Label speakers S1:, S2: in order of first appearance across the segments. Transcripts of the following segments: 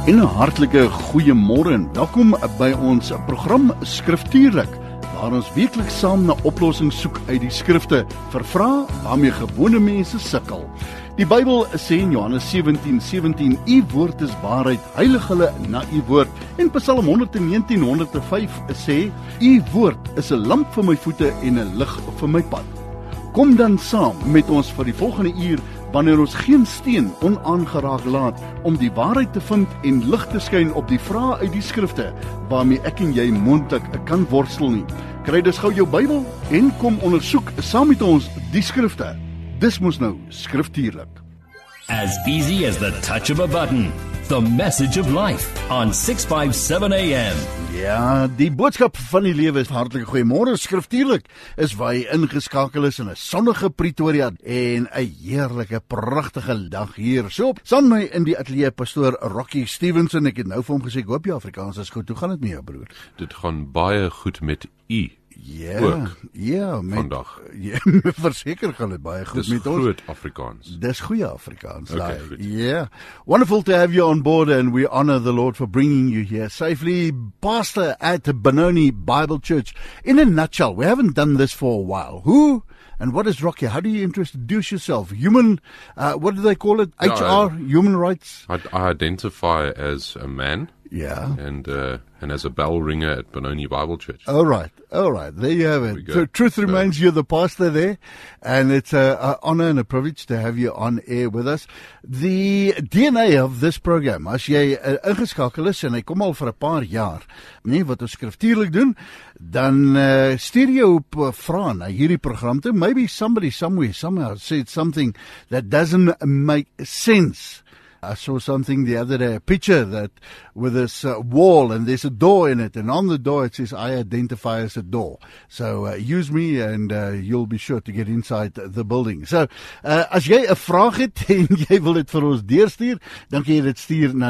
S1: En 'n hartlike goeiemôre en welkom by ons program Skriftuurlik, waar ons weekliks saam na oplossings soek uit die skrifte vir vrae waarmee gewone mense sukkel. Die Bybel sê in Johannes 17:17, U woord is waarheid, heilig hulle na U woord. En Psalm 119:105 sê, U woord is 'n lamp vir my voete en 'n lig vir my pad. Kom dan saam met ons vir die volgende uur, wanneer ons geen steen onaangeraak laat om die waarheid te vind en lig te skyn op die vrae uit die skrifte waarmee ek en jy moontlik kan worstel nie. Kry dus gou jou Bybel en kom ondersoek saam met ons die skrifte. Dis mos nou skriftuurlik.
S2: As easy as the touch of a button. The message of life on 657 AM.
S1: Ja, die boodskap van die lewe is hartlike goeiemôre. Skriftuurlik is waar hy ingeskakel is in 'n sonnige Pretoria en 'n heerlike, pragtige dag hier. So, saam met my in die ateljee pastoor Rocky Stevenson. Ek het nou vir hom gesê, ek hoop jou Afrikaans is goed. Hoe gaan dit met jou, broer?
S3: Dit gaan baie goed met u.
S1: Ja,
S3: vandag.
S1: Ja, verseker gaan dit baie goed
S3: Dis
S1: met ons.
S3: groot Afrikaans.
S1: Dis goeie Afrikaans.
S3: Okay, goed.
S1: Yeah. Wonderful to have you on board, and we honor the Lord for bringing you here safely. Pastor at Benoni Bible Church. In a nutshell, we haven't done this for a while. Who and what is Rocky? How do you introduce yourself? Human, what do they call it? HR, human rights?
S3: I identify as a man.
S1: Yeah.
S3: And as a bell ringer at Benoni Bible Church.
S1: All right. There you have it. So truth remains, you're the pastor there, and it's an honor and a privilege to have you on air with us. The DNA of this program, as jy ingeskakel is en hy kom al vir 'n paar jaar, nee, wat ons skriftuurlik doen, dan stuur jy op vrae na hierdie program toe. Maybe somebody somehow said something that doesn't make sense. I saw something the other day, a picture that with this wall, and there's a door in it, and on the door it says, I identify as a door. So use me and you'll be sure to get inside the building. So as jy 'n vraag het en jy wil dit vir ons deurstuur, dan kan jy dit stuur na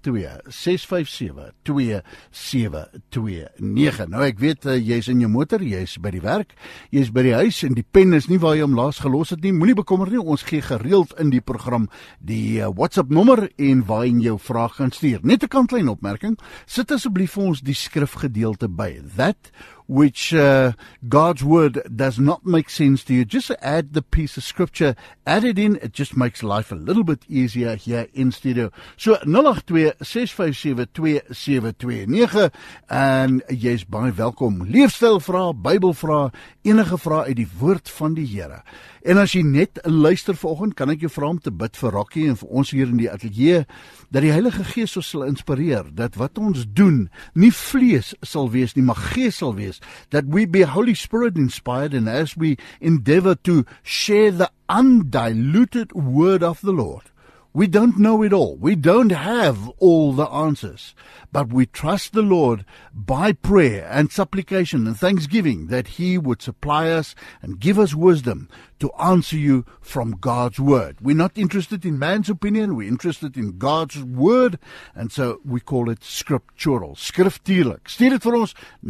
S1: 082-657-2729. Nou ek weet, jy's in jou motor, jy's by die werk, jy's by die huis, en die pen is nie waar jy hom laas gelos het nie. Moenie bekommer nie, ons gee gereeld in die program die WhatsApp nommer en waarin jou vraag gaan stuur. Net 'n klein opmerking, sit asseblief vir ons die skrifgedeelte by. That which God's word does not make sense to you, just add the piece of scripture, add it in, it just makes life a little bit easier here in studio. So 082-657-2729 en jy's baie welkom. Leefstylvrae, Bybelvrae, enige vrae uit die woord van die Here. En as jy net luister vanoggend, kan ek jou vra om te bid vir Rocky en vir ons hier in die ateljee, dat die Heilige Gees ons sal inspireer, dat wat ons doen nie vlees sal wees nie, maar Gees sal wees, that we be Holy Spirit inspired, and as we endeavor to share the undiluted word of the Lord. We don't know it all. We don't have all the answers. But we trust the Lord by prayer and supplication and thanksgiving that He would supply us and give us wisdom to answer you from God's Word. We're not interested in man's opinion. We're interested in God's Word. And so we call it scriptural. Skriftuurlik. Stuur dit vir ons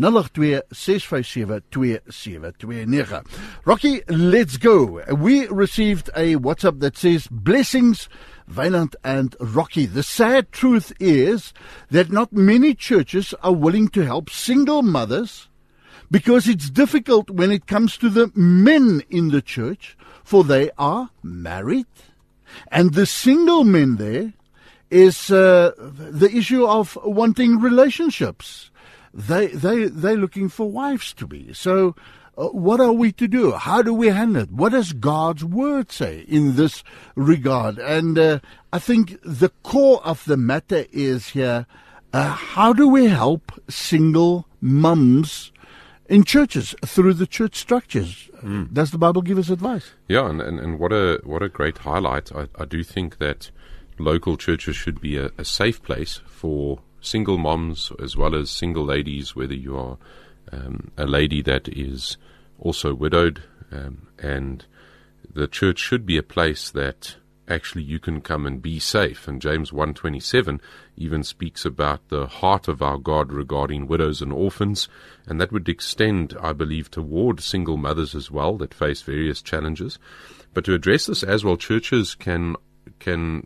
S1: 082-657-2729. Rocky, let's go. We received a WhatsApp that says, blessings, Wynand and Rocky. The sad truth is that not many churches are willing to help single mothers because it's difficult when it comes to the men in the church, for they are married. And the single men there is the issue of wanting relationships. They're looking for wives to be. So what are we to do? How do we handle it? What does God's word say in this regard? And I think the core of the matter is here, how do we help single mums in churches through the church structures? Does the Bible give us advice?
S3: Yeah, and what a great highlight. I do think that local churches should be a safe place for single moms as well as single ladies, whether you are a lady that is also widowed, and the church should be a place that actually you can come and be safe. And James 1:27 even speaks about the heart of our God regarding widows and orphans, and that would extend, I believe, toward single mothers as well that face various challenges. But to address this as well, churches can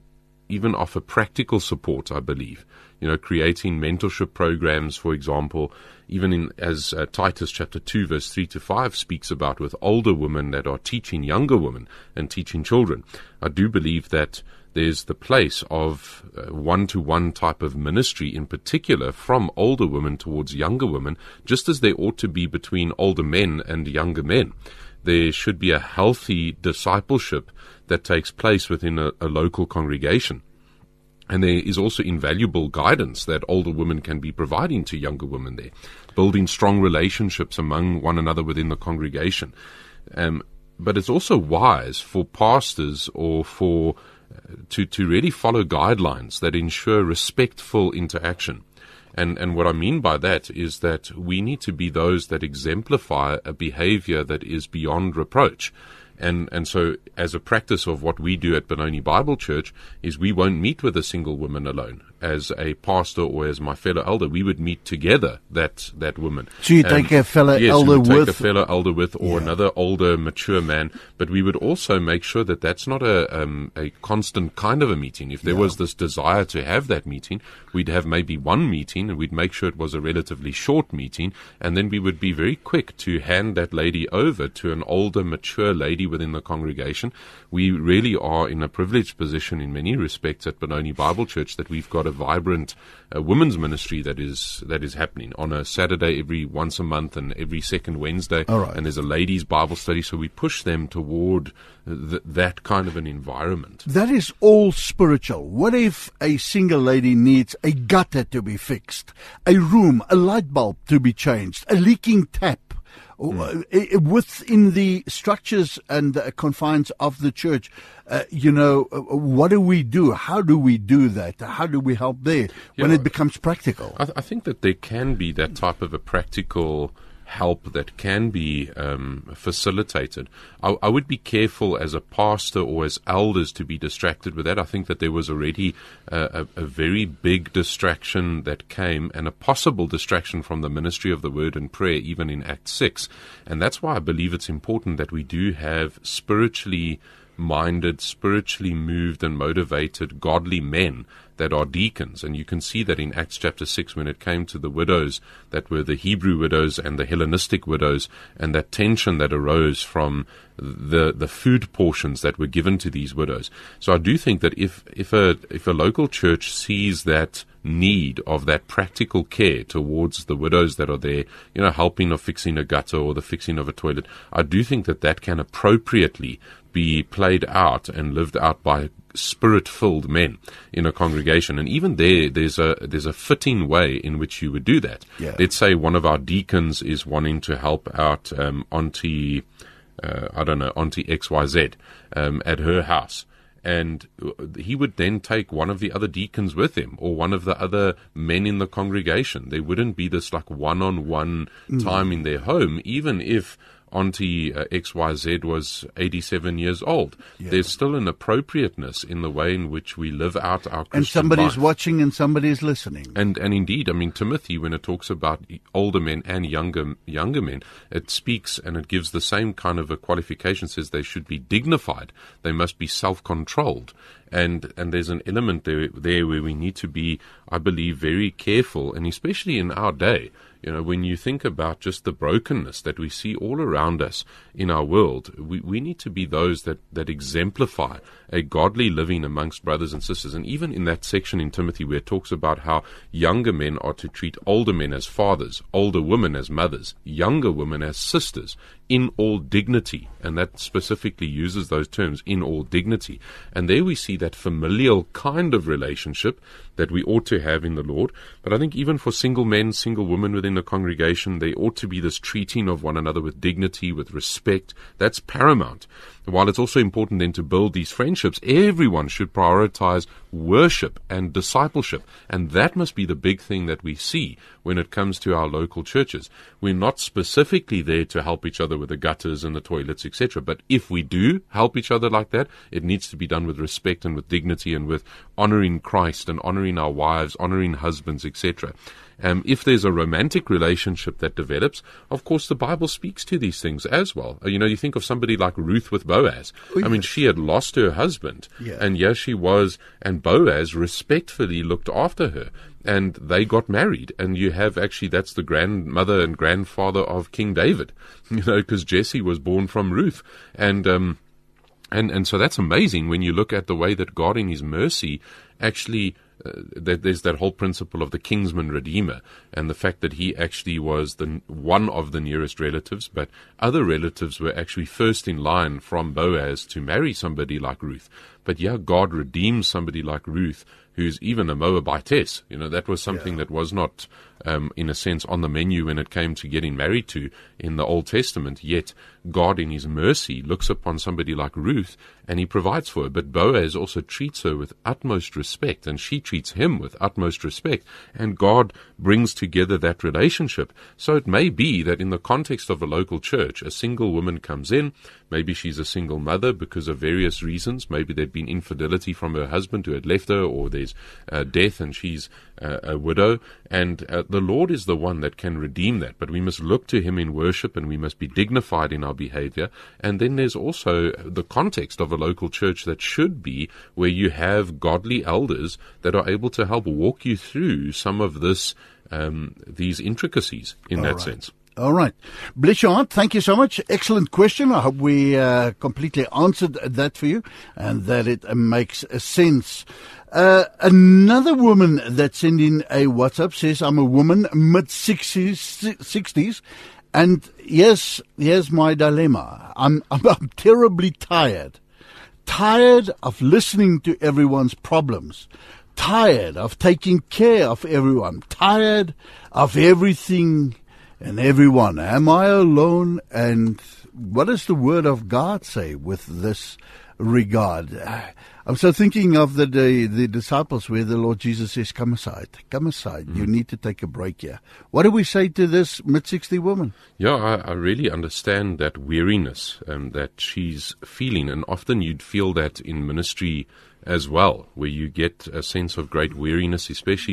S3: even offer practical support, I believe. Creating mentorship programs, for example, even as Titus chapter 2, verse 3 to 5 speaks about, with older women that are teaching younger women and teaching children. I do believe that there's the place of one-to-one type of ministry, in particular from older women towards younger women, just as there ought to be between older men and younger men. There should be a healthy discipleship that takes place within a local congregation. And there is also invaluable guidance that older women can be providing to younger women there, building strong relationships among one another within the congregation. But it's also wise for pastors or for to really follow guidelines that ensure respectful interaction. And what I mean by that is that we need to be those that exemplify a behavior that is beyond reproach. And so as a practice of what we do at Benoni Bible Church is we won't meet with a single woman alone. As a pastor or as my fellow elder, we would meet together that woman.
S1: So you take a fellow elder with? Yes,
S3: take a fellow elder with, or another older, mature man. But we would also make sure that that's not a constant kind of a meeting. If there was this desire to have that meeting, we'd have maybe one meeting, and we'd make sure it was a relatively short meeting, and then we would be very quick to hand that lady over to an older, mature lady within the congregation. We really are in a privileged position in many respects at Benoni Bible Church that we've got a vibrant women's ministry that is happening on a Saturday once a month and every second Wednesday.
S1: Right.
S3: And there's a ladies' Bible study, so we push them toward that kind of an environment.
S1: That is all spiritual. What if a single lady needs a gutter to be fixed, a room, a light bulb to be changed, a leaking tap? Within the structures and confines of the church, what do we do? How do we do that? How do we help there when it becomes practical?
S3: I think that there can be that type of a practical help that can be facilitated. I would be careful as a pastor or as elders to be distracted with that. I think that there was already a very big distraction that came, and a possible distraction from the ministry of the word and prayer, even in Acts 6. And that's why I believe it's important that we do have spiritually minded, spiritually moved and motivated godly men that are deacons. And you can see that in Acts chapter 6 when it came to the widows that were the Hebrew widows and the Hellenistic widows, and that tension that arose from the food portions that were given to these widows. So I do think that if a local church sees that need of that practical care towards the widows that are there, helping or fixing a gutter or the fixing of a toilet, I do think that can appropriately be played out and lived out by spirit-filled men in a congregation. And even there's a fitting way in which you would do that.
S1: Yeah.
S3: Let's say one of our deacons is wanting to help out Auntie XYZ at her house. And he would then take one of the other deacons with him, or one of the other men in the congregation. There wouldn't be this like one-on-one time in their home, even if Auntie XYZ was 87 years old. Yeah. There's still an appropriateness in the way in which we live out our Christian
S1: And somebody's
S3: life.
S1: watching and somebody's listening.
S3: And indeed, I mean, Timothy, when it talks about older men and younger men, it speaks and it gives the same kind of a qualification, says they should be dignified. They must be self-controlled. And there's an element there where we need to be, I believe, very careful, and especially in our day. When you think about just the brokenness that we see all around us in our world, we need to be those that exemplify a godly living amongst brothers and sisters. And even in that section in Timothy where it talks about how younger men are to treat older men as fathers, older women as mothers, younger women as sisters, in all dignity. And that specifically uses those terms, in all dignity. And there we see that familial kind of relationship that we ought to have in the Lord. But I think even for single men, single women within the congregation, there ought to be this treating of one another with dignity, with respect. That's paramount. While it's also important then to build these friendships, everyone should prioritize worship and discipleship. And that must be the big thing that we see when it comes to our local churches. We're not specifically there to help each other with the gutters and the toilets, etc. But if we do help each other like that, it needs to be done with respect and with dignity and with honoring Christ and honoring our wives, honoring husbands, etc. If there's a romantic relationship that develops, of course the Bible speaks to these things as well. You think of somebody like Ruth with Boaz. I mean, she had lost her husband, and here she was, and Boaz respectfully looked after her. And they got married, and you have actually, that's the grandmother and grandfather of King David, because Jesse was born from Ruth. And so that's amazing when you look at the way that God in His mercy actually, there's that whole principle of the kinsman redeemer, and the fact that he actually was one of the nearest relatives, but other relatives were actually first in line from Boaz to marry somebody like Ruth. But God redeems somebody like Ruth, who's even a Moabitess. That was something that was not, in a sense, on the menu when it came to getting married to in the Old Testament. Yet God in His mercy looks upon somebody like Ruth and He provides for her. But Boaz also treats her with utmost respect, and she treats him with utmost respect, and God brings together that relationship. So it may be that in the context of a local church, a single woman comes in. Maybe she's a single mother because of various reasons. Maybe there'd been infidelity from her husband who had left her, or there's death and she's a widow. And the Lord is the one that can redeem that. But we must look to Him in worship, and we must be dignified in our behavior. And then there's also the context of a local church that should be where you have godly elders that are able to help walk you through some of these intricacies in that sense.
S1: All right. Bless your heart. Thank you so much. Excellent question. I hope we completely answered that for you and that it makes sense. Another woman that sent in a WhatsApp says, I'm a woman, mid-60s, and here's my dilemma. I'm terribly tired of listening to everyone's problems, tired of taking care of everyone, tired of everything and everyone. Am I alone? And what does the Word of God say with this regard? I'm so thinking of the disciples where the Lord Jesus says, come aside. You need to take a break here. What do we say to this mid-60 woman?
S3: Yeah, I really understand that weariness that she's feeling, and often you'd feel that in ministry as well, where you get a sense of great weariness, especially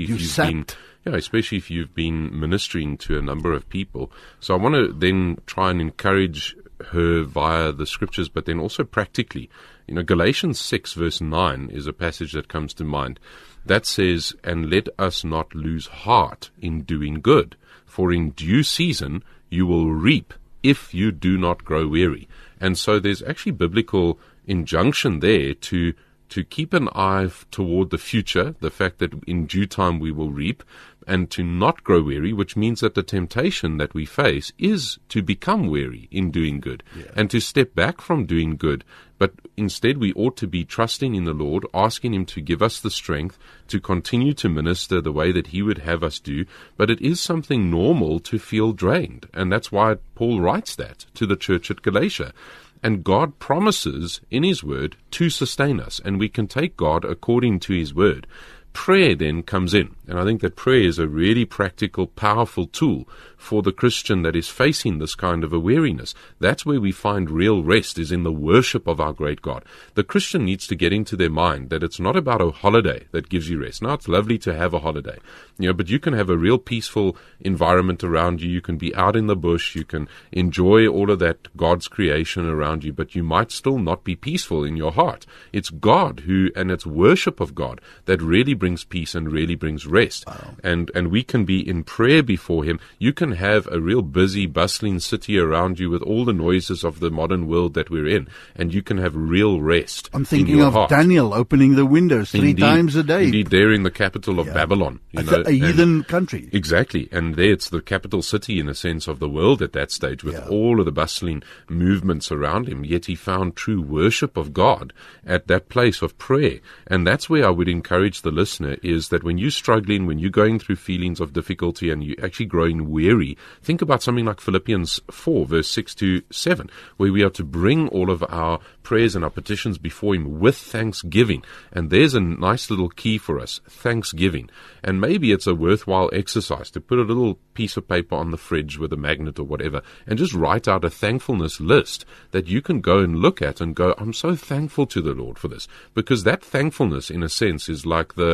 S3: if you've been ministering to a number of people. So I want to then try and encourage her via the scriptures, but then also practically. Galatians 6 verse 9 is a passage that comes to mind. That says, and let us not lose heart in doing good, for in due season you will reap if you do not grow weary. And so there's actually biblical injunction there to keep an eye toward the future, the fact that in due time we will reap, and to not grow weary, which means that the temptation that we face is to become weary in doing good, and to step back from doing good. But instead we ought to be trusting in the Lord, asking Him to give us the strength to continue to minister the way that He would have us do. But it is something normal to feel drained, and that's why Paul writes that to the church at Galatia. And God promises in His Word to sustain us, and we can take God according to His Word. Prayer then comes in, and I think that prayer is a really practical, powerful tool for the Christian that is facing this kind of a weariness. That's where we find real rest, is in the worship of our great God. The Christian needs to get into their mind that it's not about a holiday that gives you rest. Now, it's lovely to have a holiday, but you can have a real peaceful environment around you. You can be out in the bush. You can enjoy all of that God's creation around you, but you might still not be peaceful in your heart. It's God and it's worship of God that really brings peace and really brings rest. Wow. And we can be in prayer before Him. You can have a real busy, bustling city around you with all the noises of the modern world that we're in, and you can have real rest.
S1: I'm thinking of heart. Daniel opening the windows three times a day.
S3: Indeed, there in the capital of Babylon.
S1: A heathen country.
S3: Exactly. And there it's the capital city, in a sense, of the world at that stage, with all of the bustling movements around him. Yet he found true worship of God at that place of prayer. And that's where I would encourage the listener, is that when you're struggling, when you're going through feelings of difficulty and you're actually growing weary, think about something like Philippians 4, verse 6 to 7, where we are to bring all of our prayers and our petitions before Him with thanksgiving. And there's a nice little key for us, thanksgiving. And maybe it's a worthwhile exercise to put a little piece of paper on the fridge with a magnet or whatever, and just write out a thankfulness list that you can go and look at and go, I'm so thankful to the Lord for this. Because that thankfulness, in a sense, is like the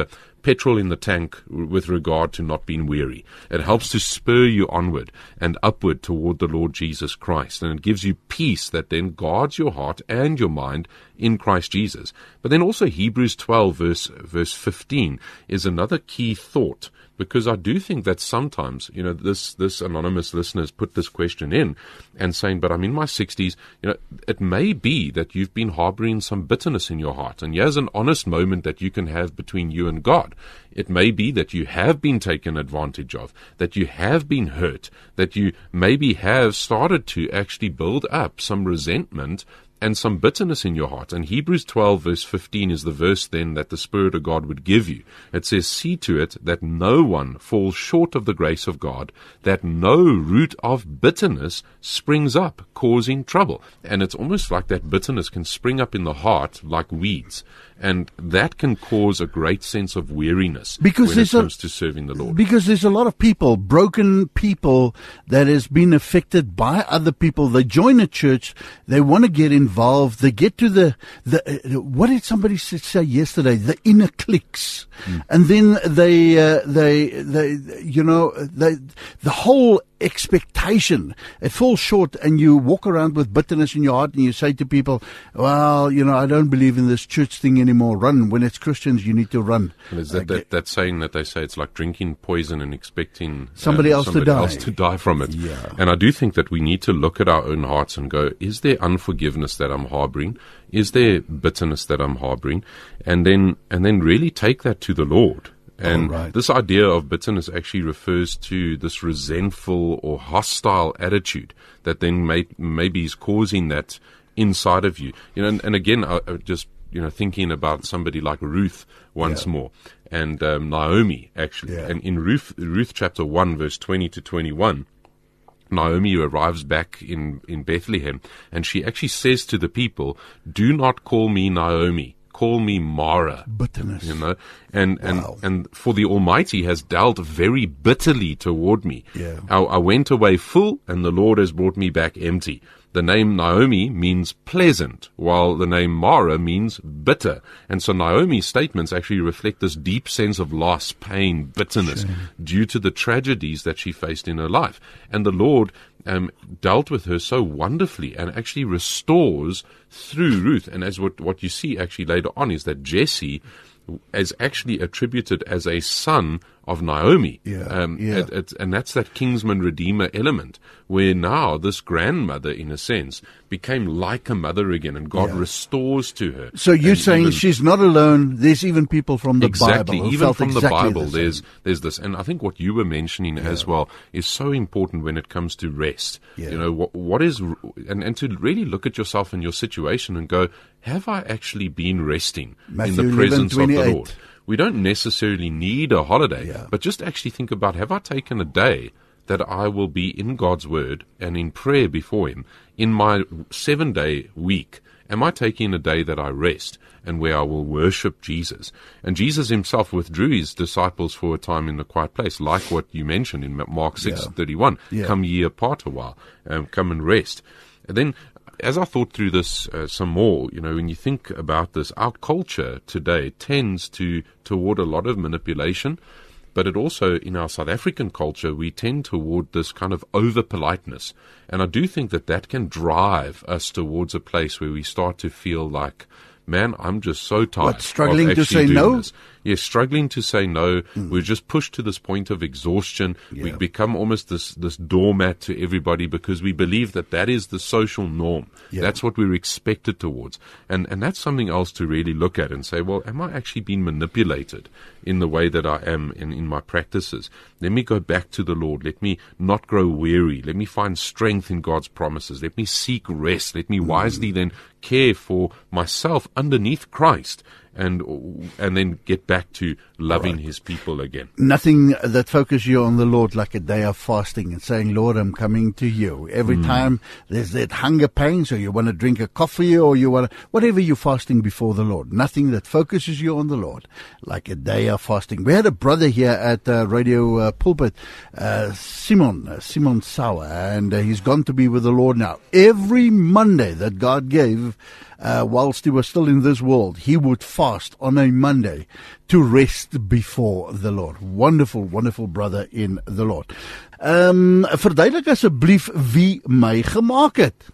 S3: petrol in the tank with regard to not being weary. It helps to spur you onward and upward toward the Lord Jesus Christ. And it gives you peace that then guards your heart and your mind in Christ Jesus. But then also Hebrews 12 verse 15 is another key thought, because I do think that sometimes, this anonymous listener has put this question in and saying, but I'm in my 60s, it may be that you've been harboring some bitterness in your heart. And here's an honest moment that you can have between you and God. It may be that you have been taken advantage of, that you have been hurt, that you maybe have started to actually build up some resentment and some bitterness in your heart. And Hebrews 12 verse 15 is the verse then that the Spirit of God would give you. It says, see to it that no one falls short of the grace of God, that no root of bitterness springs up, causing trouble. And it's almost like that bitterness can spring up in the heart like weeds. And that can cause a great sense of weariness when it comes to serving the Lord.
S1: Because there's a lot of people, broken people, that has been affected by other people. They join a church, they want to get involved, they get to the what did somebody say yesterday? The inner cliques. And then the whole expectation, it falls short, and you walk around with bitterness in your heart, and you say to people, well, I don't believe in this church thing anymore. Run. When it's Christians, you need to run.
S3: And is that saying that they say it's like drinking poison and expecting
S1: somebody else to
S3: die from it?
S1: Yeah.
S3: And I do think that we need to look at our own hearts and go, is there unforgiveness that I'm harboring? Is there bitterness that I'm harboring? And then really take that to the Lord. And this idea of bitterness actually refers to this resentful or hostile attitude that then maybe is causing that inside of you. And again, just thinking about somebody like Ruth once more, and Naomi actually. And in Ruth chapter 1 verse 20 to 21, Naomi arrives back in Bethlehem, and she actually says to the people, do not call me Naomi, call me Mara.
S1: Bitterness.
S3: And for the Almighty has dealt very bitterly toward me.
S1: Yeah.
S3: I went away full, and the Lord has brought me back empty. The name Naomi means pleasant, while the name Mara means bitter. And so Naomi's statements actually reflect this deep sense of loss, pain, bitterness, due to the tragedies that she faced in her life. And the Lord dealt with her so wonderfully and actually restores through Ruth. And as what you see actually later on is that Jesse is actually attributed as a son of Naomi. And that's that kinsman redeemer element, where now this grandmother, in a sense, became like a mother again, and God restores to her.
S1: So you're saying she's not alone. There's even people from the Bible who
S3: even
S1: felt
S3: from
S1: exactly
S3: the Bible, there's this. And I think what you were mentioning as well is so important when it comes to rest. What is, and to really look at yourself and your situation and go, have I actually been resting in the presence of the Lord? We don't necessarily need a holiday, but just actually think about, have I taken a day that I will be in God's Word and in prayer before Him in my 7-day week? Am I taking a day that I rest and where I will worship Jesus? And Jesus Himself withdrew His disciples for a time in the quiet place, like what you mentioned in Mark 6:31. Come ye apart a while, come and rest. And then, as I thought through this some more, when you think about this, our culture today tends toward a lot of manipulation, but it also, in our South African culture, we tend toward this kind of over-politeness. And I do think that can drive us towards a place where we start to feel like, man, I'm just so tired.
S1: Struggling to say no?
S3: Yes, struggling to say no. We're just pushed to this point of exhaustion. We become almost this doormat to everybody because we believe that is the social norm. That's what we're expected towards. And that's something else to really look at and say, well, am I actually being manipulated in the way that I am in my practices? Let me go back to the Lord. Let me not grow weary. Let me find strength in God's promises. Let me seek rest. Let me wisely then care for myself underneath Christ, and then get back to loving His people again.
S1: Nothing that focuses you on the Lord like a day of fasting and saying, Lord, I'm coming to you. Every time there's that hunger pain, so you want to drink a coffee or you want to, whatever you're fasting before the Lord. Nothing that focuses you on the Lord like a day of fasting. We had a brother here at Radio Pulpit, Simon Sauer, and he's gone to be with the Lord now. Every Monday that God gave whilst he was still in this world, he would fast on a Monday to rest before the Lord. Wonderful, wonderful brother in the Lord. Verduidelik asseblief wie my gemaak het.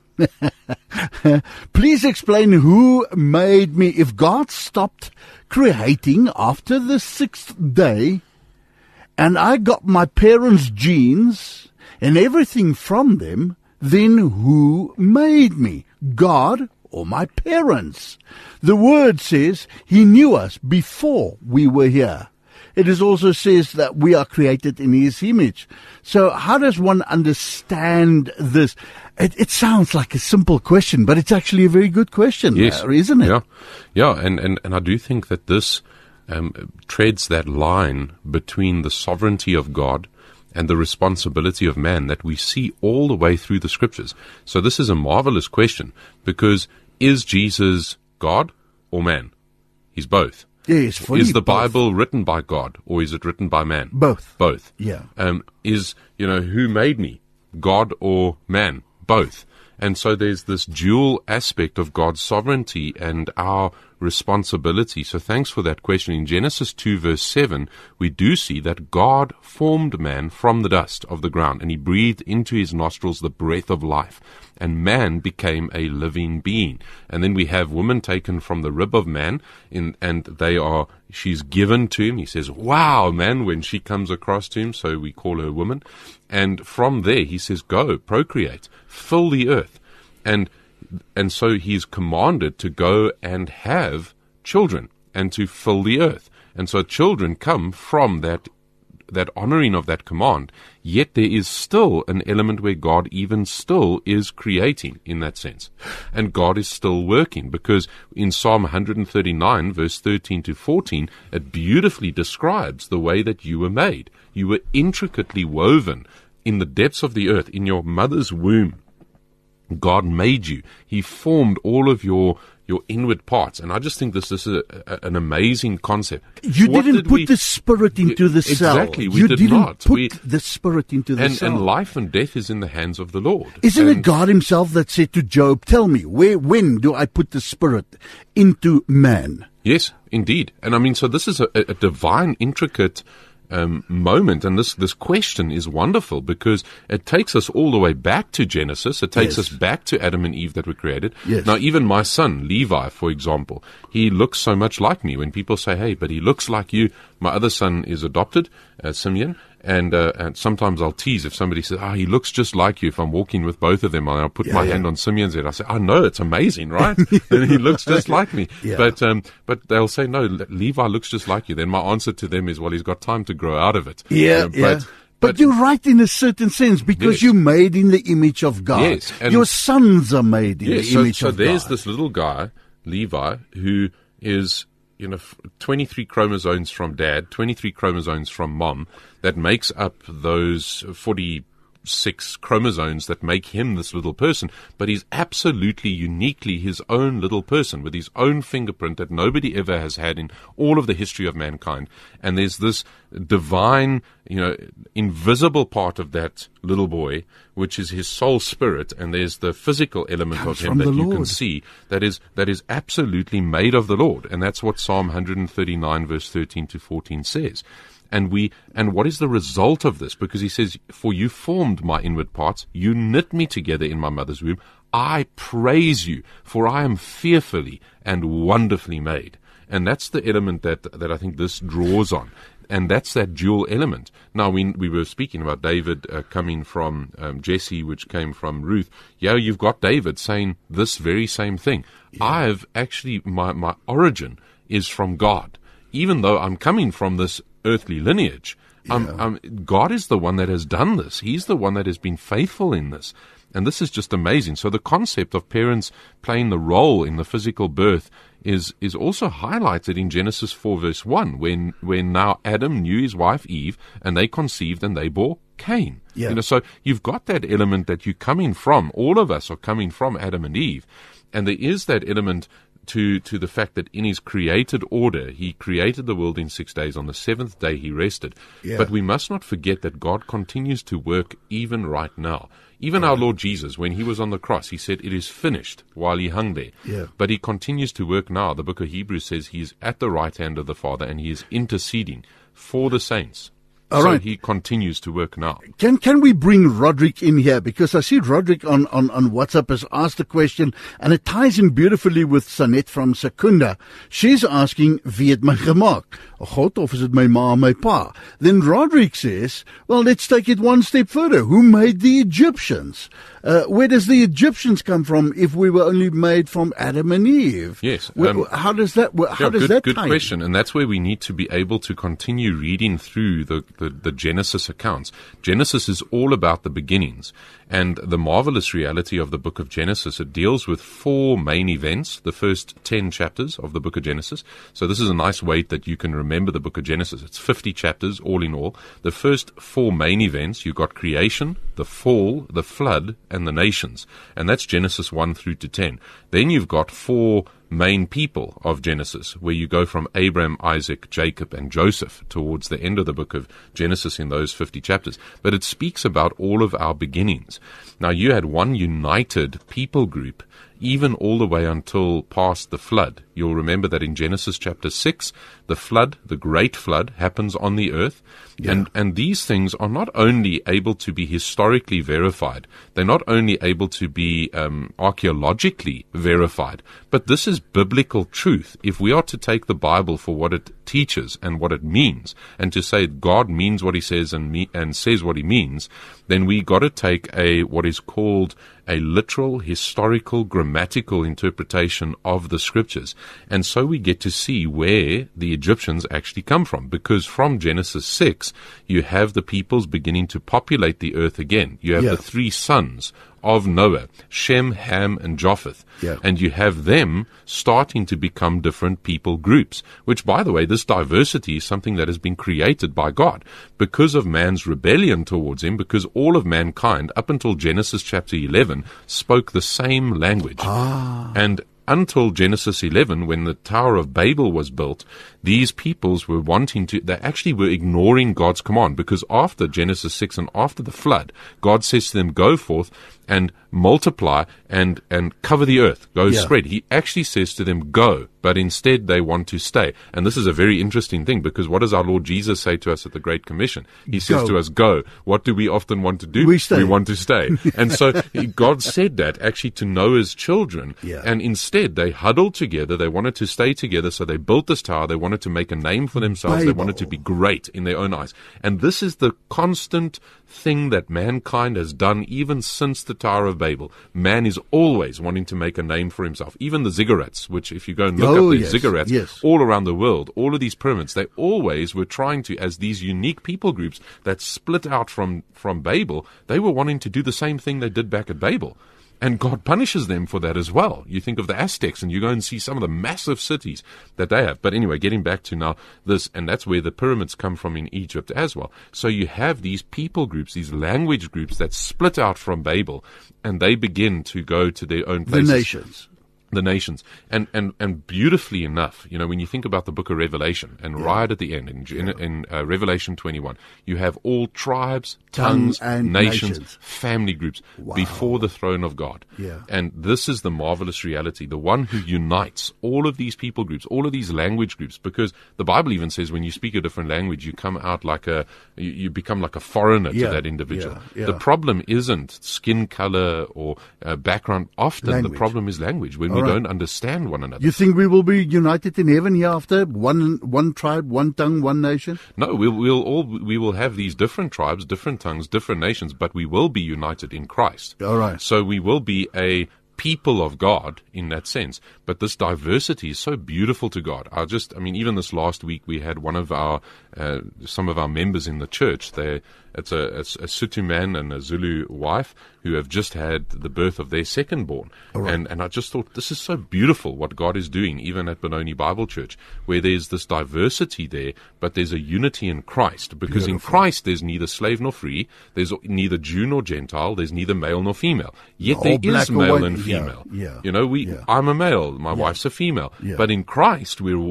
S1: Please explain who made me. If God stopped creating after the sixth day, and I got my parents' genes and everything from them, then who made me? God or my parents? The word says he knew us before we were here. It also says that we are created in his image. So how does one understand this? It sounds like a simple question, but it's actually a very good question,
S3: yes.
S1: Isn't it?
S3: Yeah, and I do think that this treads that line between the sovereignty of God and the responsibility of man that we see all the way through the scriptures. So this is a marvelous question, because is Jesus God or man? He's both.
S1: Yes,
S3: is the Bible written by God or is it written by man?
S1: Both.
S3: Both.
S1: Yeah.
S3: Who made me? God or man? Both. And so there's this dual aspect of God's sovereignty and our responsibility. So thanks for that question. In Genesis 2 verse 7, we do see that God formed man from the dust of the ground, and he breathed into his nostrils the breath of life, and man became a living being. And then we have woman taken from the rib of man, and she's given to him. He says, wow, man, when she comes across to him, so we call her woman. And from there, he says, go, procreate, fill the earth. And so he's commanded to go and have children and to fill the earth. And so children come from that honoring of that command. Yet there is still an element where God even still is creating in that sense. And God is still working, because in Psalm 139 verse 13 to 14, it beautifully describes the way that you were made. You were intricately woven in the depths of the earth, in your mother's womb. God made you. He formed all of your inward parts. And I just think this is an amazing concept.
S1: You didn't put the spirit into the cell.
S3: Exactly, we did not.
S1: Put the spirit into the cell.
S3: And life and death is in the hands of the Lord.
S1: Isn't it God himself that said to Job, tell me, when do I put the spirit into man?
S3: Yes, indeed. And I mean, so this is a divine, intricate moment, and this question is wonderful because it takes us all the way back to Genesis. It takes us back to Adam and Eve that were created.
S1: Yes.
S3: Now, even my son, Levi, for example, he looks so much like me. When people say, hey, but he looks like you, my other son is adopted, Simeon, and sometimes I'll tease if somebody says, he looks just like you. If I'm walking with both of them, I'll put my hand on Simeon's head. I say, I know, it's amazing, right? And he looks just like me.
S1: Yeah.
S3: But they'll say, no, Levi looks just like you. Then my answer to them is, well, he's got time to grow out of it.
S1: But you're right in a certain sense, because you're made in the image of God.
S3: Yes,
S1: your sons are made in the image of God.
S3: So there's this little guy, Levi, who is 23 chromosomes from dad, 23 chromosomes from mom, that makes up those 46 chromosomes that make him this little person. But he's absolutely uniquely his own little person with his own fingerprint that nobody ever has had in all of the history of mankind. And there's this divine, invisible part of that little boy, which is his soul spirit, and there's the physical element of him that you can see that is absolutely made of the Lord. And that's what Psalm 139 verse 13 to 14 says. And what is the result of this? Because he says, for you formed my inward parts, you knit me together in my mother's womb. I praise you, for I am fearfully and wonderfully made. And that's the element that I think this draws on. And that's that dual element. Now, we were speaking about David coming from Jesse, which came from Ruth. Yeah, you've got David saying this very same thing. Yeah. I've actually, my origin is from God. Even though I'm coming from this earthly lineage, God is the one that has done this. He's the one that has been faithful in this. And this is just amazing. So the concept of parents playing the role in the physical birth is also highlighted in Genesis 4 verse 1, when now Adam knew his wife Eve, and they conceived and they bore Cain.
S1: Yeah.
S3: So you've got that element that you're coming from. All of us are coming from Adam and Eve. And there is that element to the fact that in his created order, he created the world in 6 days. On the seventh day, he rested. Yeah. But we must not forget that God continues to work even right now. Even our Lord Jesus, when he was on the cross, he said, "It is finished," while he hung there.
S1: Yeah.
S3: But he continues to work now. The book of Hebrews says he is at the right hand of the Father, and he is interceding for the saints.
S1: All right.
S3: He continues to work now.
S1: Can we bring Roderick in here? Because I see Roderick on WhatsApp has asked a question, and it ties in beautifully with Sanet from Secunda. She's asking, wie het my gemaak? God, of is it my ma and my pa? Then Roderick says, well, let's take it one step further. Who made the Egyptians? Where does the Egyptians come from if we were only made from Adam and Eve?
S3: Yes.
S1: How does that
S3: Good
S1: tie in?
S3: question. And that's where we need to be able to continue reading through the Genesis accounts. Genesis is all about the beginnings. And the marvelous reality of the book of Genesis, it deals with 4 main events, the first 10 chapters of the book of Genesis. So this is a nice weight that you can remember the book of Genesis. It's 50 chapters all in all. The first 4 main events, you've got creation, the fall, the flood, and the nations. And that's Genesis 1 through to 10. Then you've got 4 main people of Genesis, where you go from Abraham, Isaac, Jacob, and Joseph towards the end of the book of Genesis in those 50 chapters. But it speaks about all of our beginnings. Now, you had one united people group even all the way until past the flood. You'll remember that in Genesis chapter 6, the flood, the great flood, happens on the earth. Yeah. And these things are not only able to be historically verified, they're not only able to be archaeologically verified, but this is biblical truth. If we are to take the Bible for what it teaches and what it means, and to say God means what he says and says what he means, then we got to take what is called a literal, historical, grammatical interpretation of the scriptures. And so we get to see where the Egyptians actually come from, because from Genesis 6, you have the peoples beginning to populate the earth again. You have the 3 sons of Noah, Shem, Ham, and Japheth. Yeah. And you have them starting to become different people groups, which, by the way, this diversity is something that has been created by God because of man's rebellion towards him, because all of mankind, up until Genesis chapter 11, spoke the same language. And until Genesis 11, when the Tower of Babel was built, these peoples were they actually were ignoring God's command, because after Genesis 6 and after the flood, God says to them, go forth and multiply and cover the earth, spread. He actually says to them, go, but instead they want to stay. And this is a very interesting thing, because what does our Lord Jesus say to us at the Great Commission? He says to us, go. What do we often want to do? We want to stay. And so God said that actually to Noah's children. Yeah. And instead they huddled together. They wanted to stay together. So they built this tower. They wanted to make a name for themselves. They wanted to be great in their own eyes. And this is the constant thing that mankind has done even since the Tower of Babel. Man is always wanting to make a name for himself. Even the ziggurats, which if you go and look up the ziggurats all around the world, all of these pyramids, they always were trying to, as these unique people groups that split out from Babel, they were wanting to do the same thing they did back at Babel. And God punishes them for that as well. You think of the Aztecs, and you go and see some of the massive cities that they have. But anyway, getting back to now this, and that's where the pyramids come from in Egypt as well. So you have these people groups, these language groups that split out from Babel, and they begin to go to their own places. The nations. And beautifully enough, when you think about the book of Revelation, and right at the end, in Revelation 21, you have all tribes, tongues, and nations, family groups before the throne of God. Yeah. And this is the marvelous reality, the one who unites all of these people groups, all of these language groups, because the Bible even says when you speak a different language, you come out you become like a foreigner to that individual. Yeah. The problem isn't skin color or background. Often the problem is language. When we don't understand one another.
S1: You think we will be united in heaven hereafter? One tribe, one tongue, one nation?
S3: No, we will have these different tribes, different tongues, different nations, but we will be united in Christ.
S1: All right.
S3: So we will be a people of God in that sense. But this diversity is so beautiful to God. Even this last week we had one of some of our members in the church. It's a Sotho man and a Zulu wife who have just had the birth of their second born. Right. And I just thought, this is so beautiful what God is doing, even at Benoni Bible Church, where there's this diversity there, but there's a unity in Christ. Because in Christ there's neither slave nor free, there's neither Jew nor Gentile, there's neither male nor female. Yet there is male and female. I'm a male, my wife's a female. Yeah. But in Christ we're one.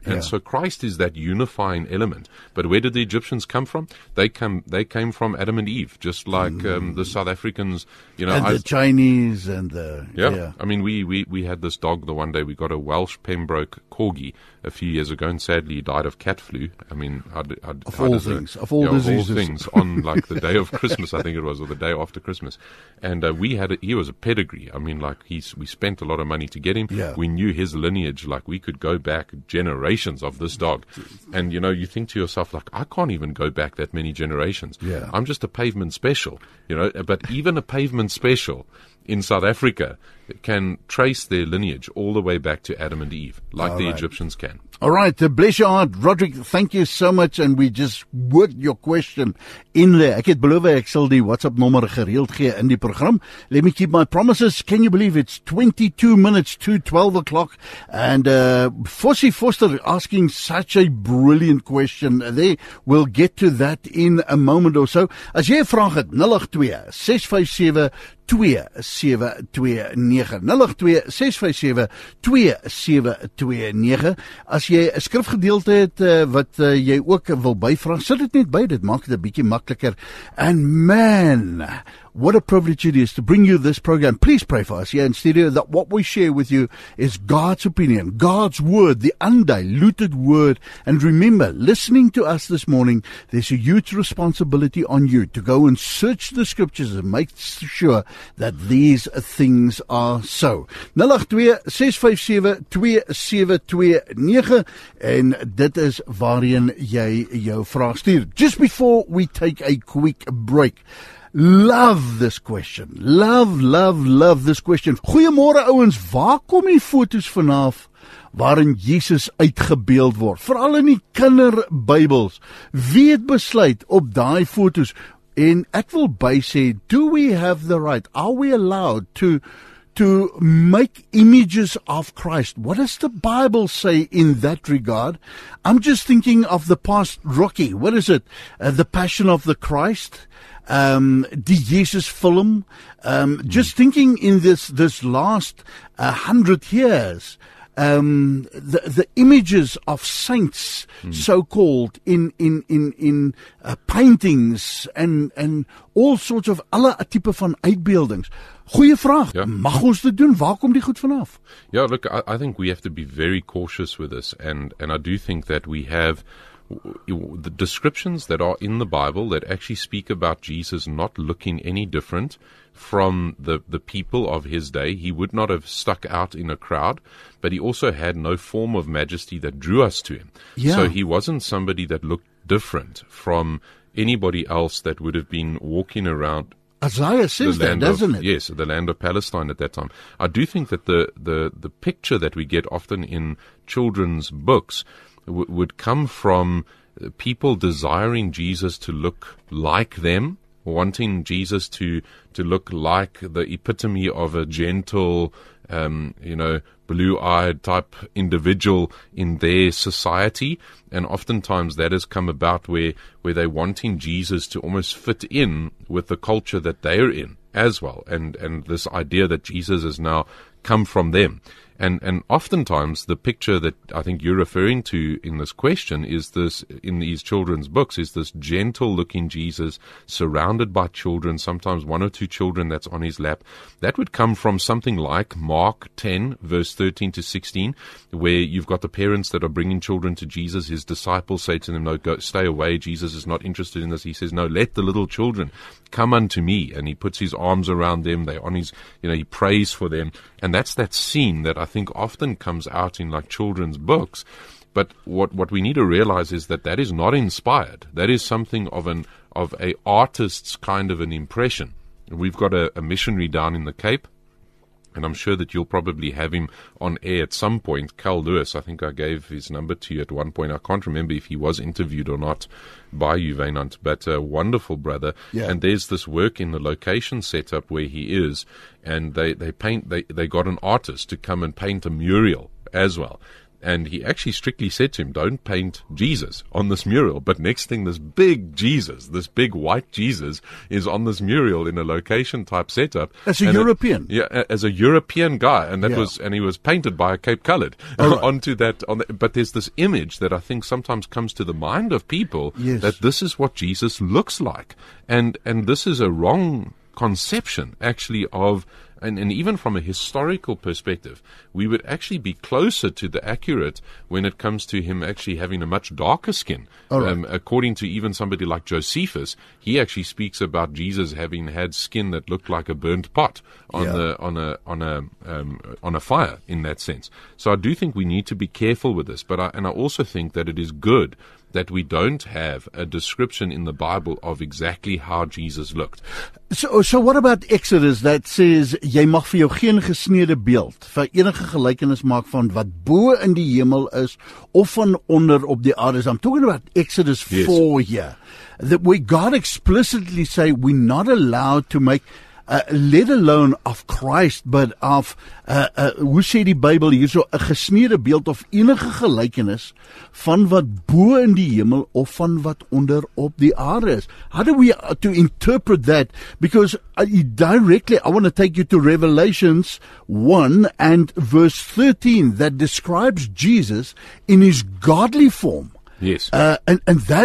S3: And so Christ is that unifying element. But where did the Egyptians come from? They came from Adam and Eve, just like the South Africans,
S1: and the Chinese and the
S3: I mean, we had this dog the one day. We got a Welsh Pembroke Corgi a few years ago, and sadly he died of cat flu. I mean,
S1: of all things,
S3: on like the day of Christmas, I think it was, or the day after Christmas. And he was a pedigree. I mean, like we spent a lot of money to get him.
S1: Yeah.
S3: We knew his lineage, like we could go back generations of this dog. And you think to yourself, like, I can't even go back that many generations.
S1: Yeah.
S3: I'm just a pavement special, but even a pavement special in South Africa can trace their lineage all the way back to Adam and Eve, like the Egyptians can.
S1: All right, bless your heart. Roderick, thank you so much, and we just worked your question in there. Ek het beloof ek sal die WhatsApp nommer gereeld gee in die program. Let me keep my promises. Can you believe it's 22 minutes to 12 o'clock? And Fossie Foster asking such a brilliant question there. We'll get to that in a moment or so. As jy 'n vraag het, 082 657 2729 082 657 2729. As jy 'n skrifgedeelte het wat jy ook wil byvra, sit dit net by. Dit maak dit 'n bietjie makliker. And man, what a privilege it is to bring you this program. Please pray for us here in studio that what we share with you is God's opinion, God's word, the undiluted word. And remember, listening to us this morning, there's a huge responsibility on you to go and search the scriptures and make sure that these things are so. 082 657 2729 en dit is waarheen jy jou vraag stuur. Just before we take a quick break, love this question. Love this question. Goeiemôre ouens, waar kom die foto's vanaf waarin Jesus uitgebeeld word? Veral in die kinderbybels. Wie het besluit op daai foto's? En ek wil bysê, do we have the right? Are we allowed to make images of Christ? What does the Bible say in that regard? I'm just thinking of the past Rocky. What is it? The Passion of the Christ? Die Jesus film. Just thinking in this last 100 years, the images of saints, so-called, in paintings and all sorts of alle type van uitbeeldings. Goeie vraag.
S3: Ja.
S1: Mag ons dit doen? Waar kom die goed vanaf?
S3: Yeah, look, I think we have to be very cautious with this, and I do think that we have the descriptions that are in the Bible that actually speak about Jesus not looking any different from the people of his day. He would not have stuck out in a crowd, but he also had no form of majesty that drew us to him.
S1: Yeah.
S3: So he wasn't somebody that looked different from anybody else that would have been walking around
S1: Isaiah says that, doesn't it?
S3: Yes, the land of Palestine at that time. I do think that the picture that we get often in children's books would come from people desiring Jesus to look like them, wanting Jesus to look like the epitome of a gentle, blue-eyed type individual in their society. And oftentimes that has come about where they're wanting Jesus to almost fit in with the culture that they're in as well. And this idea that Jesus has now come from them. And oftentimes the picture that I think you're referring to in this question is this, in these children's books, is this gentle-looking Jesus surrounded by children, sometimes one or two children that's on his lap. That would come from something like Mark 10, verse 13 to 16, where you've got the parents that are bringing children to Jesus. His disciples say to them, no, go, stay away. Jesus is not interested in this. He says, no, let the little children come unto me. And he puts his arms around them. They're on his, he prays for them. And that's that scene that I think often comes out in like children's books. But what we need to realize is that is not inspired. That is something of a artist's kind of an impression. We've got a missionary down in the Cape, and I'm sure that you'll probably have him on air at some point. Cal Lewis, I think I gave his number to you at one point. I can't remember if he was interviewed or not by you, Wynand, but a wonderful brother.
S1: Yeah.
S3: And there's this work in the location setup where he is, and they got an artist to come and paint a mural as well. And he actually strictly said to him, don't paint Jesus on this mural. But next thing, this big Jesus, this big white Jesus is on this mural in a location type setup.
S1: As a European.
S3: As a European guy. And
S1: Yeah.
S3: he was painted by a Cape Coloured
S1: All right.
S3: onto that. But there's this image that I think sometimes comes to the mind of people
S1: Yes.
S3: that this is what Jesus looks like. And this is a wrong conception actually of, and even from a historical perspective, we would actually be closer to the accurate when it comes to him actually having a much darker skin.
S1: All right.
S3: According to even somebody like Josephus, he actually speaks about Jesus having had skin that looked like a burnt pot on a fire in that sense. So I do think we need to be careful with this, I also think that it is good that we don't have a description in the Bible of exactly how Jesus looked.
S1: So what about Exodus that says jy mag vir jou geen gesneede beeld vir enige gelykenis maak van wat bo in die hemel is of van onder op die aarde is. I'm talking about Exodus 4 here. That we God explicitly say we're not allowed to make let alone of Christ, but of hoe sê die Bybel hierso 'n gesneede beeld of enige gelykenis van wat bo in die hemel of van wat onder op die aarde is. How do we to interpret that? Because directly I want to take you to Revelations 1 and verse 13 that describes Jesus in his godly form.
S3: Yes.
S1: And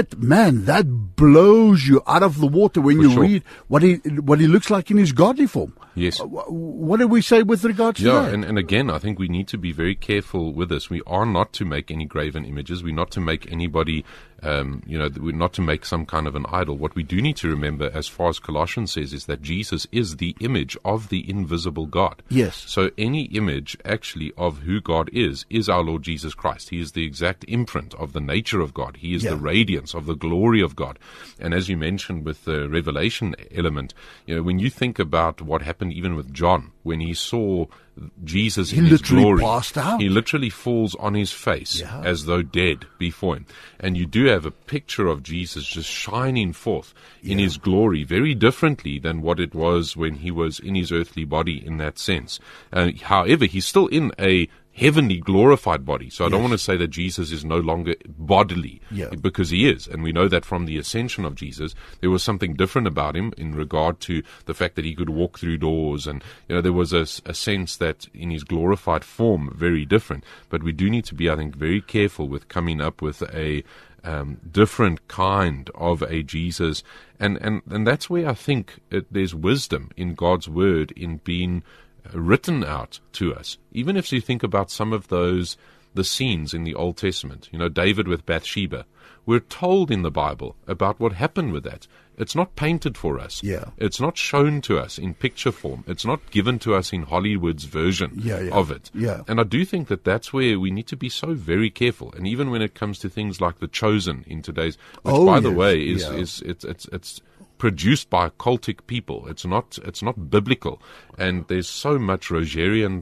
S1: that blows you out of the water when you read what he looks like in his godly form.
S3: Yes.
S1: What do we say with regards to that?
S3: And again, I think we need to be very careful with this. We are not to make any graven images. We're not to make anybody, we're not to make some kind of an idol. What we do need to remember, as far as Colossians says, is that Jesus is the image of the invisible God.
S1: Yes.
S3: So any image actually of who God is our Lord Jesus Christ. He is the exact imprint of the nature of God. He is the radiance of the glory of God. And as you mentioned with the revelation element, when you think about what happened even with John, when he saw Jesus in his glory,
S1: passed out.
S3: He literally falls on his face as though dead before him. And you do have a picture of Jesus just shining forth in his glory very differently than what it was when he was in his earthly body in that sense. However, he's still in a heavenly glorified body. So I don't want to say that Jesus is no longer bodily, because he is. And we know that from the ascension of Jesus, there was something different about him in regard to the fact that he could walk through doors. And, there was a sense that in his glorified form, very different. But we do need to be, I think, very careful with coming up with a different kind of a Jesus. And that's where I think there's wisdom in God's word in being written out to us. Even if you think about some of the scenes in the Old Testament, David with Bathsheba, we're told in the Bible about what happened with that. It's not painted for us.
S1: Yeah.
S3: It's not shown to us in picture form. It's not given to us in Hollywood's version of it.
S1: Yeah.
S3: And I do think that that's where we need to be so very careful. And even when it comes to things like The Chosen in today's, which by the way is it's produced by cultic people. It's not biblical, and there's so much Rogerian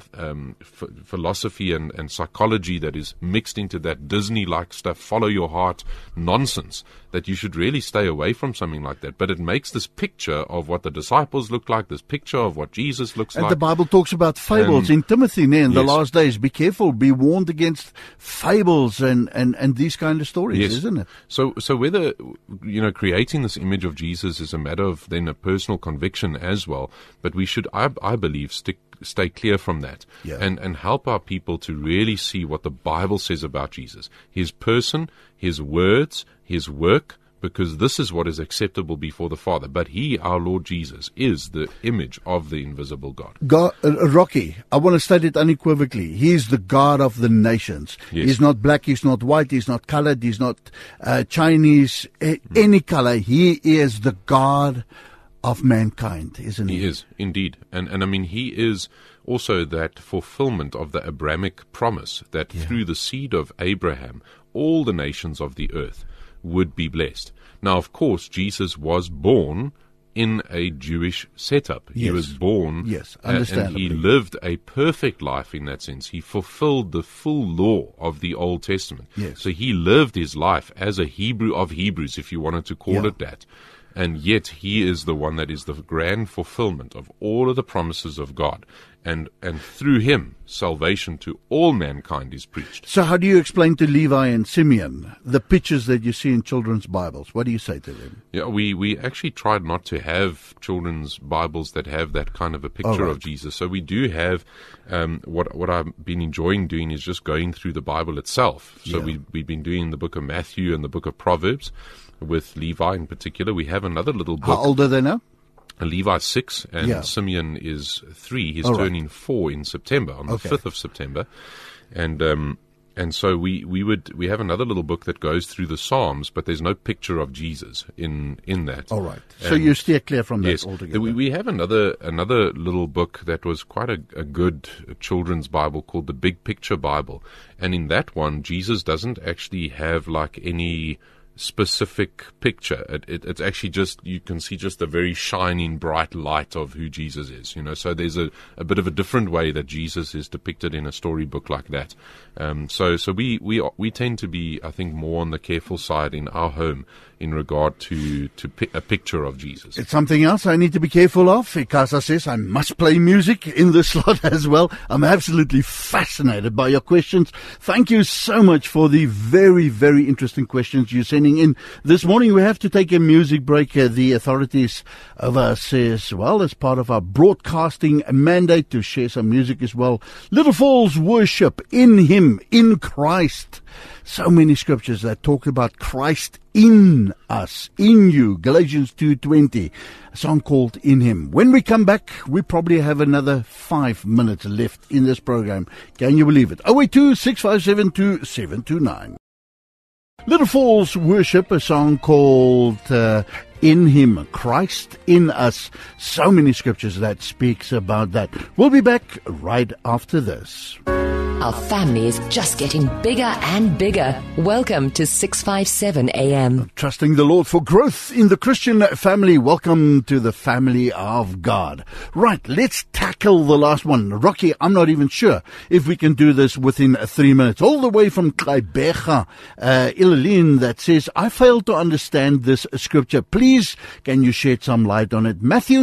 S3: philosophy and psychology that is mixed into that Disney-like stuff, follow your heart nonsense, that you should really stay away from something like that. But it makes this picture of what the disciples look like, this picture of what Jesus looks like.
S1: And the Bible talks about fables in Timothy in the last days. Be careful, be warned against fables and these kind of stories, isn't it?
S3: So whether, creating this image of Jesus is a matter of then a personal conviction as well, but we should, I believe, stay clear from that and help our people to really see what the Bible says about Jesus, his person, his words, his work, because this is what is acceptable before the Father. But he, our Lord Jesus, is the image of the invisible God.
S1: Rocky, I want to state it unequivocally. He is the God of the nations.
S3: Yes.
S1: He's not black, he's not white, he's not colored, he's not Chinese, any color. He is the God of mankind, isn't he?
S3: He is, indeed. And I mean, he is also that fulfillment of the Abrahamic promise that through the seed of Abraham, all the nations of the earth would be blessed. Now, of course, Jesus was born in a Jewish setup. He was born, and he lived a perfect life in that sense. He fulfilled the full law of the Old Testament. So he lived his life as a Hebrew of Hebrews, if you wanted to call it that. And yet he is the one that is the grand fulfillment of all of the promises of God. and through him salvation to all mankind is preached.
S1: So how do you explain to Levi and Simeon the pictures that you see in children's Bibles? What do you say to them?
S3: Yeah, we actually tried not to have children's Bibles that have that kind of a picture of Jesus. So we do have what I've been enjoying doing is just going through the Bible itself. So we've been doing the book of Matthew and the book of Proverbs with Levi in particular. We have another little book.
S1: How old are they now?
S3: Levi's 6 and Simeon is 3. He's turning 4 in September, on the 5th of September. And so we have another little book that goes through the Psalms, but there's no picture of Jesus in that.
S1: All right. So you steer clear from that altogether.
S3: We have another little book that was quite a good children's Bible called the Big Picture Bible. And in that one, Jesus doesn't actually have like any specific picture. It's actually just, you can see just the very shining bright light of who Jesus is, so there's a bit of a different way that Jesus is depicted in a storybook like that. So we tend to be, I think, more on the careful side in our home in regard to a picture of Jesus.
S1: It's something else I need to be careful of. Ikasa says I must play music in this slot as well. I'm absolutely fascinated by your questions. Thank you so much for the very, very interesting questions you're sending in. This morning we have to take a music break. The authorities over us says, well, as part of our broadcasting mandate to share some music as well. Little Falls worship in Him, in Christ. So many scriptures that talk about Christ in us, in you. Galatians 2:20, a song called In Him. When we come back, we probably have another 5 minutes left in this program. Can you believe it? 082-657-2729. Little Falls worship, a song called In Him, Christ in us. So many scriptures that speaks about that. We'll be back right after this.
S4: Our family is just getting bigger and bigger. Welcome to 657 AM.
S1: Trusting the Lord for growth in the Christian family. Welcome to the family of God. Right, let's tackle the last one. Rocky, I'm not even sure if we can do this within 3 minutes. All the way from Kleibega, Ilaline, that says, I fail to understand this scripture. Please, can you shed some light on it? Matthew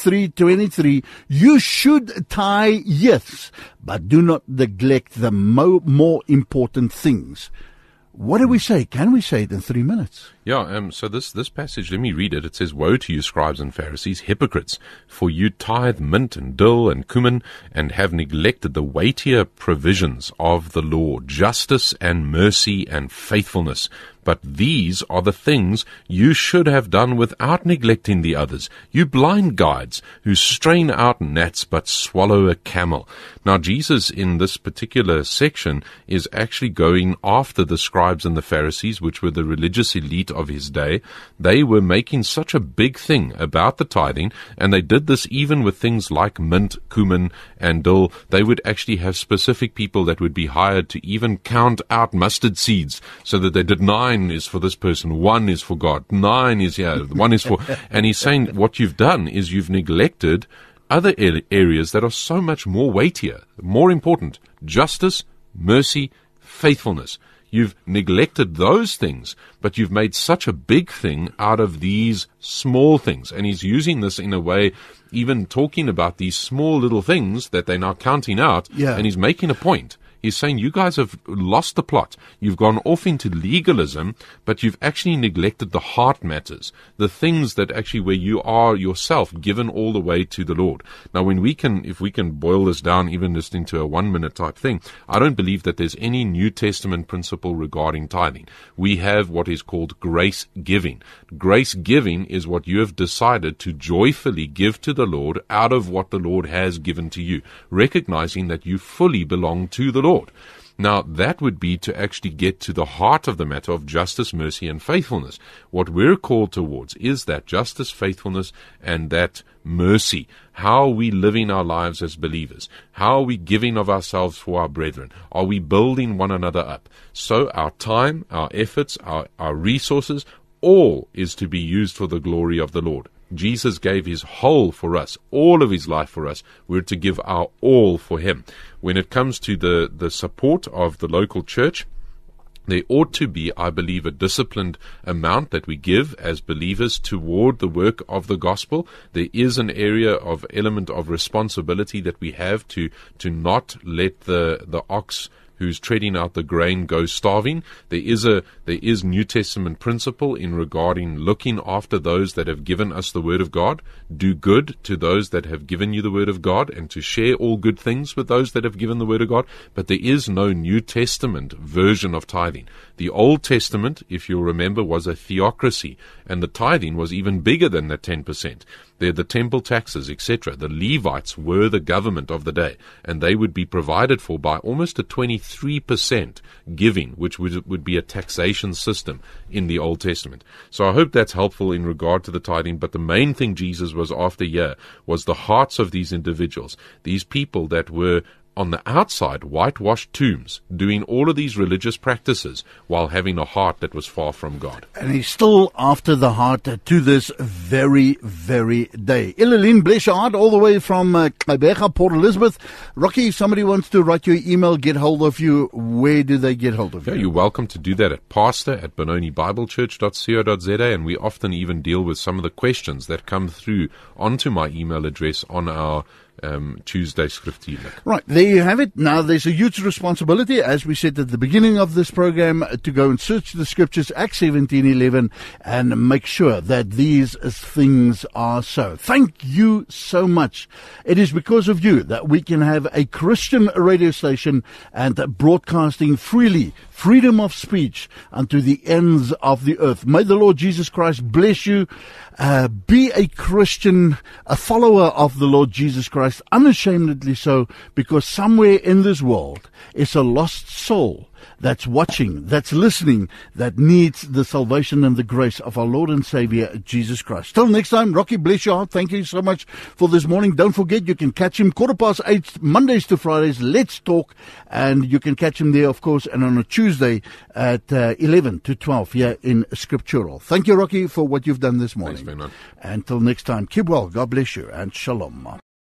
S1: 23:23, you should tie, yes, but do not neglect the more important things. What do we say? Can we say it in 3 minutes?
S3: Yeah, so this passage, let me read it. It says, Woe to you, scribes and Pharisees, hypocrites, for you tithe mint and dill and cumin, and have neglected the weightier provisions of the law, justice and mercy and faithfulness. But these are the things you should have done without neglecting the others. You blind guides who strain out gnats but swallow a camel. Now, Jesus in this particular section is actually going after the scribes and the Pharisees, which were the religious elite of his day. They were making such a big thing about the tithing, and they did this even with things like mint, cumin, and dill. They would actually have specific people that would be hired to even count out mustard seeds so that they did 9 is for this person, 1 is for God, 9 is here, 1 is for... And he's saying what you've done is you've neglected other areas that are so much more weightier, more important. Justice, mercy, faithfulness. You've neglected those things, but you've made such a big thing out of these small things. And he's using this in a way, even talking about these small little things that they're now counting out, and he's making a point. He's saying you guys have lost the plot. You've gone off into legalism, but you've actually neglected the heart matters, the things that actually where you are yourself given all the way to the Lord. Now, if we can boil this down even just into a 1 minute type thing, I don't believe that there's any New Testament principle regarding tithing. We have what is called grace giving. Grace giving is what you have decided to joyfully give to the Lord out of what the Lord has given to you, recognizing that you fully belong to the Lord. Now, that would be to actually get to the heart of the matter of justice, mercy, and faithfulness. What we're called towards is that justice, faithfulness, and that mercy. How are we living our lives as believers? How are we giving of ourselves for our brethren? Are we building one another up? So our time, our efforts, our resources, all is to be used for the glory of the Lord. Jesus gave his whole for us, all of his life for us. We're to give our all for him. When it comes to the support of the local church, There ought to be, I believe, a disciplined amount that we give as believers toward the work of the gospel. There is an area of element of responsibility that we have to not let the ox who's treading out the grain go starving. There is New Testament principle in regarding looking after those that have given us the word of God. Do good to those that have given you the word of God, and to share all good things with those that have given the word of God. But there is no New Testament version of tithing. The Old Testament, if you'll remember, was a theocracy, and the tithing was even bigger than the 10%. They're the temple taxes, etc. The Levites were the government of the day, and they would be provided for by almost a 23% giving, which would be a taxation system in the Old Testament. So I hope that's helpful in regard to the tithing, but the main thing Jesus was after here was the hearts of these individuals, these people that were on the outside whitewashed tombs, doing all of these religious practices while having a heart that was far from God.
S1: And he's still after the heart to this very, very day. Ilaline, bless your heart, all the way from Kaibega, Port Elizabeth. Rocky, if somebody wants to write your email, get hold of you, where do they get hold of you?
S3: You're welcome to do that at pastor@benonibiblechurch.co.za, and we often even deal with some of the questions that come through onto my email address on our Tuesday Skriftuurlik.
S1: Right, there you have it. Now, there's a huge responsibility, as we said at the beginning of this program, to go and search the scriptures, Acts 17:11, and make sure that these things are so. Thank you so much. It is because of you that we can have a Christian radio station and broadcasting freely, freedom of speech unto the ends of the earth. May the Lord Jesus Christ bless you. Be a Christian, a follower of the Lord Jesus Christ, unashamedly so, because somewhere in this world is a lost soul that's watching, that's listening, that needs the salvation and the grace of our Lord and Savior, Jesus Christ. Till next time, Rocky, bless your heart. Thank you so much for this morning. Don't forget, you can catch him 8:15, Mondays to Fridays. Let's talk. And you can catch him there, of course, and on a Tuesday at 11 to 12 here in Scriptural. Thank you, Rocky, for what you've done this morning.
S3: Thanks, Bernard.
S1: Until next time, keep well. God bless you, and shalom.